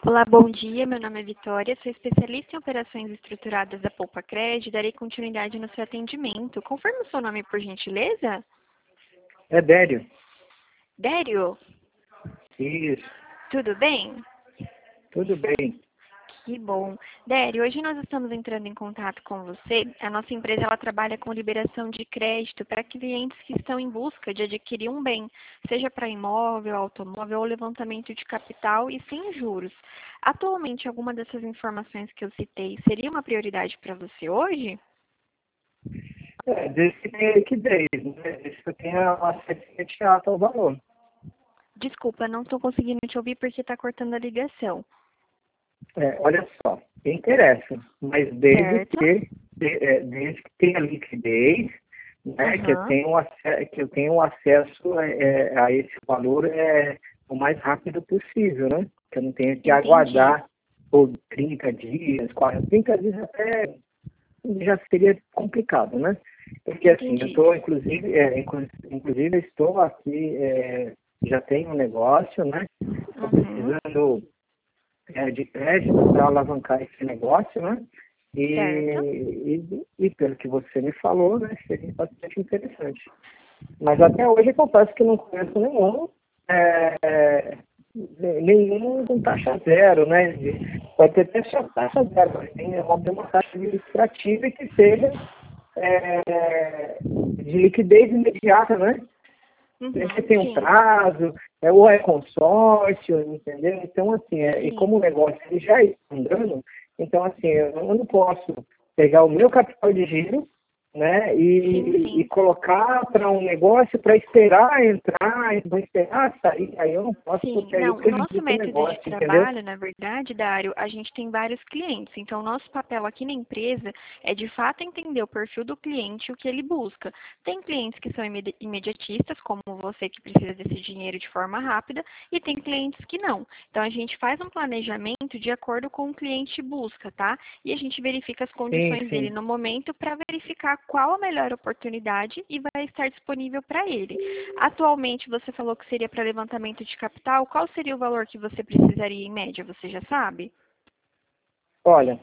Olá, bom dia. Meu nome é Vitória, sou especialista em operações estruturadas da Poupa Cred. Darei continuidade no seu atendimento. Confirme o seu nome, por gentileza? É Dério. Dério, Isso, tudo bem? tudo bem. Que bom. Dério, hoje nós estamos entrando em contato com você. A nossa empresa ela trabalha com liberação de crédito para clientes que estão em busca de adquirir um bem, seja para imóvel, automóvel ou levantamento de capital e sem juros. Atualmente, alguma dessas informações que eu citei seria uma prioridade para você hoje? Desde que tenha liquidez, né? Desde que eu tenha uma certa imediata ao valor. Desculpa, não estou conseguindo te ouvir porque está cortando a ligação. Olha só, interessa, mas desde Certo? desde que tenha liquidez, né? Aham. Que eu tenha um acesso a esse valor o mais rápido possível, né? Que eu não tenha que Entendi. aguardar por 30 dias, 40, 30 dias até já seria complicado, né? Porque assim, eu Entendi. estou, inclusive eu estou aqui, já tenho um negócio, né? Estou Uhum. precisando de crédito para alavancar esse negócio, né? Certo? E pelo que você me falou, né, seria bastante interessante. Mas até hoje eu confesso que não conheço nenhum com taxa zero, né? Pode ter até só taxa zero, mas tem uma taxa administrativa que seja de liquidez imediata, né? Sempre Uhum. tem um Sim. prazo, ou é consórcio, entendeu? Então, assim, e Sim. como o negócio ele já está andando, então, assim, eu não posso pegar o meu capital de giro, né, Sim, e sim. colocar para um negócio para esperar entrar, e vai esperar sair, aí eu não posso, Sim, porque aí eu não, o nosso prejudico o método de negócio, entendeu? trabalho, na verdade, Dário, a gente tem vários clientes. Então, o nosso papel aqui na empresa é de fato entender o perfil do cliente e o que ele busca. Tem clientes que são imediatistas, como você que precisa desse dinheiro de forma rápida, e tem clientes que não. Então, a gente faz um planejamento de acordo com o cliente busca, tá? E a gente verifica as Sim, condições dele sim. no momento para verificar qual a melhor oportunidade e vai estar disponível para ele. Atualmente, você falou que seria para levantamento de capital. Qual seria o valor que você precisaria em média? Você já sabe? Olha,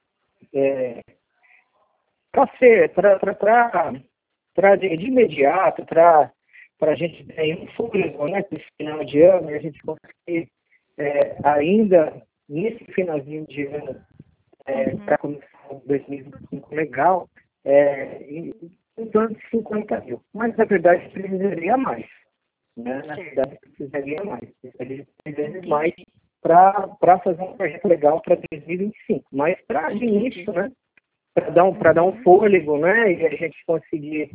para de imediato, para a gente ter um fôlego, né, para esse final de ano, e a gente conseguir ainda nesse finalzinho de ano, para Uhum. começar 2025 legal, em torno de 50 mil. Mas, na verdade, precisaria mais. Né? Na Certo. verdade, precisaria mais. Precisaria mais Entendi. para fazer um projeto legal para 2025. Mas, para de Entendi. início, né? Para dar um Uhum. fôlego, né? E a gente conseguir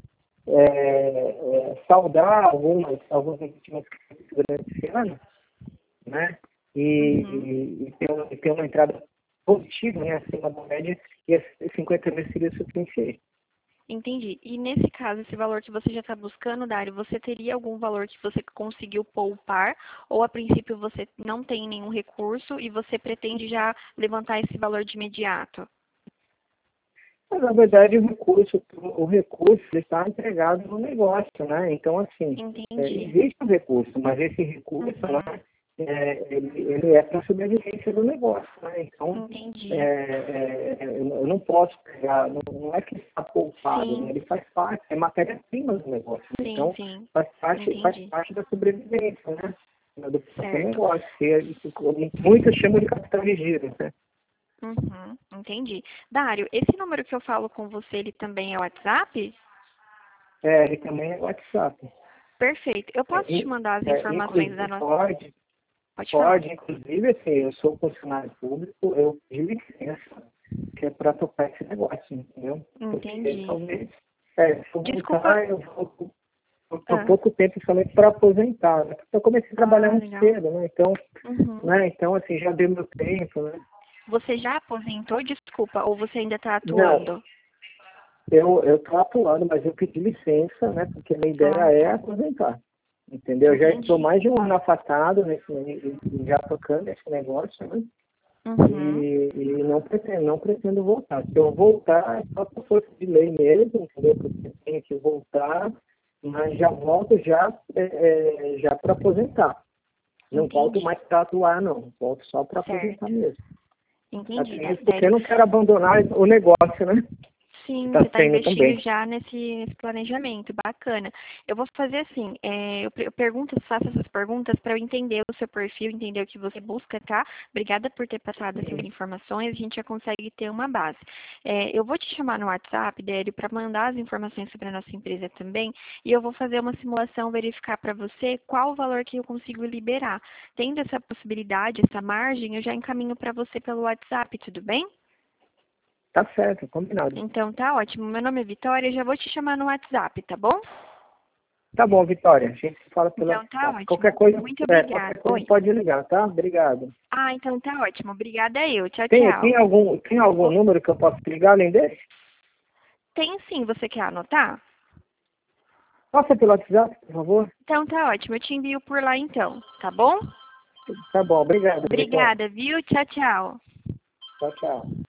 saldar alguns investimentos que foram durante esse ano, né? Uhum. E ter uma entrada positiva, né? Acima da média, e esses 50 mil seria suficiente. Entendi. E nesse caso, esse valor que você já está buscando, Dário, você teria algum valor que você conseguiu poupar ou a princípio você não tem nenhum recurso e você pretende já levantar esse valor de imediato? Mas, na verdade, o recurso ele está empregado no negócio, né? Então, assim, Entendi. existe um recurso, mas esse recurso, Uhum. né, ele é para a sobrevivência do negócio, né? Então, Entendi. eu não posso pegar, não é que está poupado, né? Sim, Ele faz parte, é matéria-prima do negócio, né? sim, Então, sim. faz Entendi. parte da sobrevivência, né? Do próprio Certo. negócio, muitos chamam de capital de giro, né? Uhum, entendi. Dário, esse número que eu falo com você, ele também é WhatsApp? Ele também é WhatsApp. Perfeito. Eu É, posso te mandar as informações inclusive, da nossa. Pode falar. pode, inclusive, assim, eu sou funcionário público, eu pedi licença, que é para tocar esse negócio, entendeu? Porque Entendi. talvez, se eu Desculpa. voltar, eu vou por Ah, pouco tempo somente para aposentar, né? Porque eu comecei a trabalhar muito legal. cedo, Uhum. né? Então, assim, já deu meu tempo, né? Você já aposentou? Desculpa, ou você ainda está Não, atuando? eu estou atuando, mas eu pedi licença, né? Porque a minha Ah, ideia é tá. aposentar. Entendeu? Eu já estou Entendi. mais de um ano afastado, já tocando esse negócio, né? Uhum. E não pretendo voltar. Se eu voltar, é só por força de lei mesmo, entendeu? Porque eu tenho que voltar, mas já volto já para aposentar. Não volto mais para atuar, não. Volto só para Certo. aposentar mesmo. Entendi. Até porque eu não quero abandonar o negócio, né? Sim, Tá você está tendo investindo também. já nesse planejamento, bacana. Eu vou fazer assim, eu pergunto, faço essas perguntas para eu entender o seu perfil, entender o que você busca, tá? Obrigada por ter passado essas informações, a gente já consegue ter uma base. Eu vou te chamar no WhatsApp, Délio, para mandar as informações sobre a nossa empresa também, e eu vou fazer uma simulação, verificar para você qual o valor que eu consigo liberar. Tendo essa possibilidade, essa margem, eu já encaminho para você pelo WhatsApp, tudo bem? Tá certo, combinado. Então tá ótimo. Meu nome é Vitória, já vou te chamar no WhatsApp, tá bom? Tá bom, Vitória. A gente se fala pelo Então tá WhatsApp. ótimo. Muito obrigada. Qualquer coisa Oi. pode ligar, tá? Obrigado. Ah, então tá ótimo. Obrigada eu. Tchau, Tem, tchau. tem algum número que eu possa ligar além desse? Tem sim, você quer anotar? Passa pelo WhatsApp, por favor. Então tá ótimo. Eu te envio por lá então, tá bom? Tá bom, obrigado, Vitória. Obrigada, viu? Tchau, tchau. Tchau, tchau.